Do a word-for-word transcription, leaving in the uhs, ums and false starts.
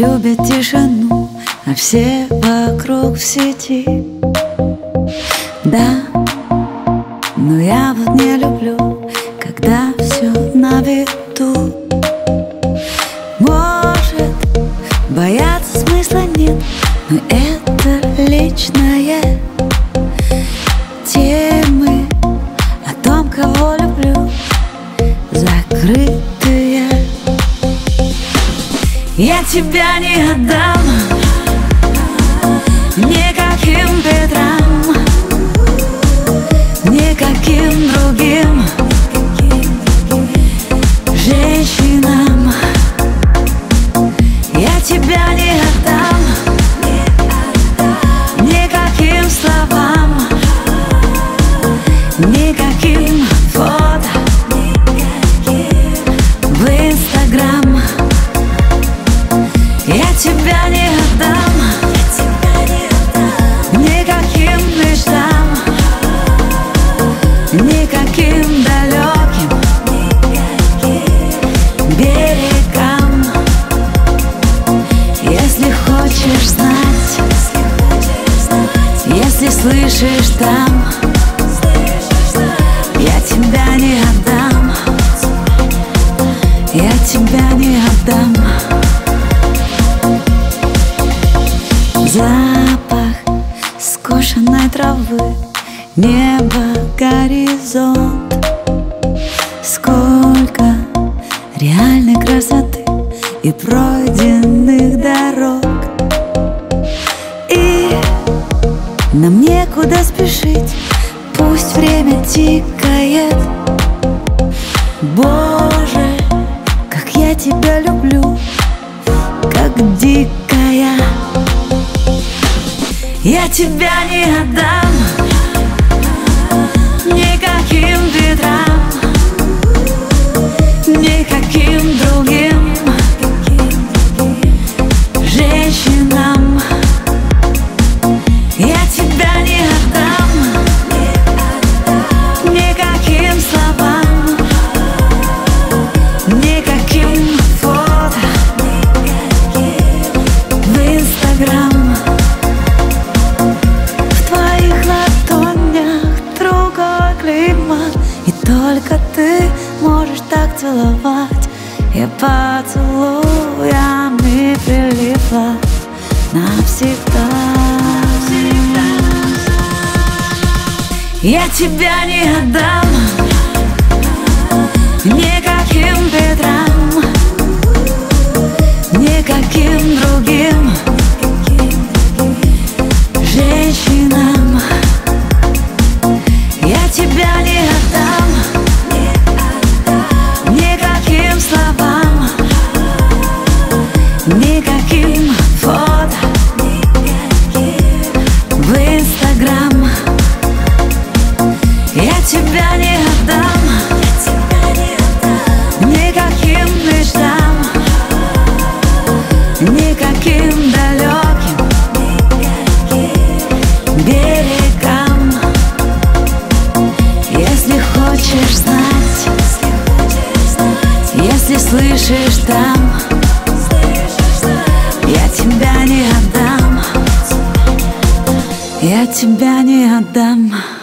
любят тишину, а все вокруг в сети. Да, но я вот не люблю, когда все на виду. Может, бояться смысла нет, но это личное. Темы о том, кого люблю, закрытые. Я тебя не отдам никаким ветрам, никаким другим женщинам. Я тебя не отдам никаким словам, никаким фото в Инстаграм. Я тебя не отдам никаким мечтам, никаким далеким берегам. Если хочешь знать, если слышишь там, я тебя не отдам, я тебя не отдам. Запах скошенной травы, небо, горизонт. Сколько реальной красоты и пройденных дорог. И нам некуда спешить, пусть время тикает. Боже, как я тебя люблю, как дикая. Я тебя не отдам никаким ветрам, никаким другим женщинам. Я тебя не отдам никаким словам, никаким фото в Инстаграм. И только ты можешь так целовать. Я поцелуями прилипла навсегда. Я тебя не отдам никаким ветрам, никаким другим женщинам. Я тебя не отдам никаким словам, никаким фото в Инстаграм. Я тебя не отдам никаким мечтам, никаким далеким берегам. Если хочешь знать, если слышишь там, я тебя не отдам, я тебя не отдам.